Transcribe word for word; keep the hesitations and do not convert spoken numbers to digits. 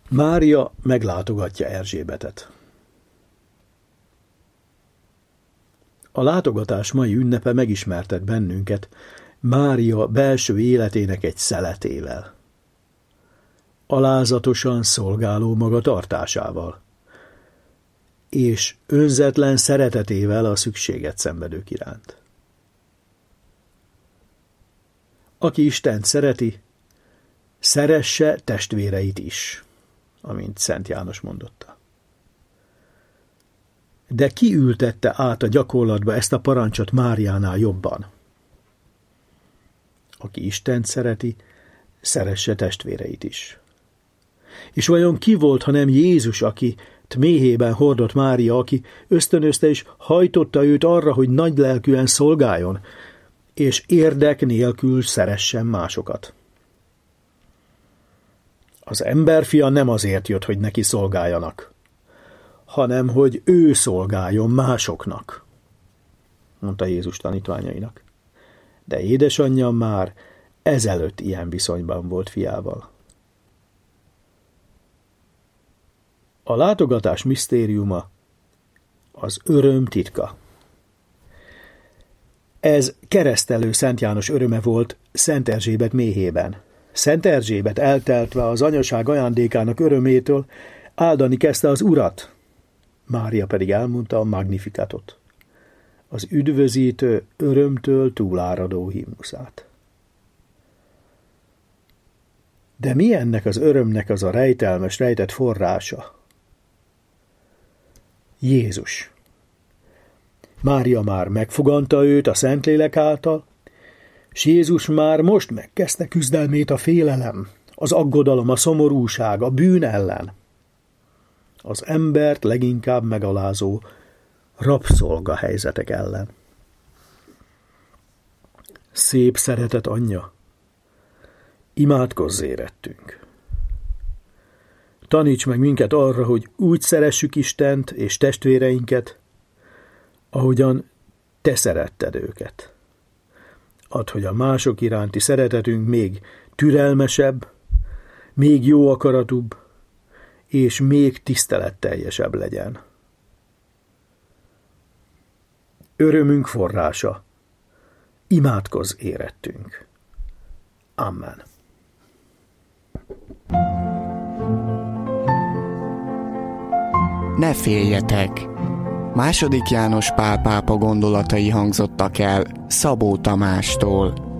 Mária meglátogatja Erzsébetet. A látogatás mai ünnepe megismertet bennünket Mária belső életének egy szeletével. Alázatosan szolgáló magatartásával, és önzetlen szeretetével a szükséget szenvedők iránt. Aki Istent szereti, szeresse testvéreit is, amint Szent János mondotta. De ki ültette át a gyakorlatba ezt a parancsot Máriánál jobban? Aki Istent szereti, szeresse testvéreit is. És vajon ki volt, ha nem Jézus, aki méhében hordott Mária, aki ösztönözte és hajtotta őt arra, hogy nagylelkűen szolgáljon, és érdek nélkül szeressen másokat. Az emberfia nem azért jött, hogy neki szolgáljanak, hanem hogy ő szolgáljon másoknak, mondta Jézus tanítványainak. De édesanyja már ezelőtt ilyen viszonyban volt fiával. A látogatás misztériuma az öröm titka. Ez keresztelő Szent János öröme volt Szent Erzsébet méhében. Szent Erzsébet elteltve az anyaság ajándékának örömétől áldani kezdte az Urat, Mária pedig elmondta a Magnificatot, az üdvözítő, örömtől túláradó himnuszát. De mi ennek az örömnek az a rejtelmes, rejtett forrása? Jézus. Mária már megfoganta őt a Szentlélek által, s Jézus már most megkezdte küzdelmét a félelem, az aggodalom, a szomorúság, a bűn ellen. Az embert leginkább megalázó rabszolga helyzetek ellen. Szép szeretet anyja, imádkozz érettünk. Taníts meg minket arra, hogy úgy szeressük Istent és testvéreinket, ahogyan te szeretted őket. Add, hogy a mások iránti szeretetünk még türelmesebb, még jó akaratúbb, és még tiszteletteljesebb legyen. Örömünk forrása, imádkozz érettünk. Amen. Ne féljetek! Második János Pál pápa gondolatai hangzottak el Szabó Tamástól.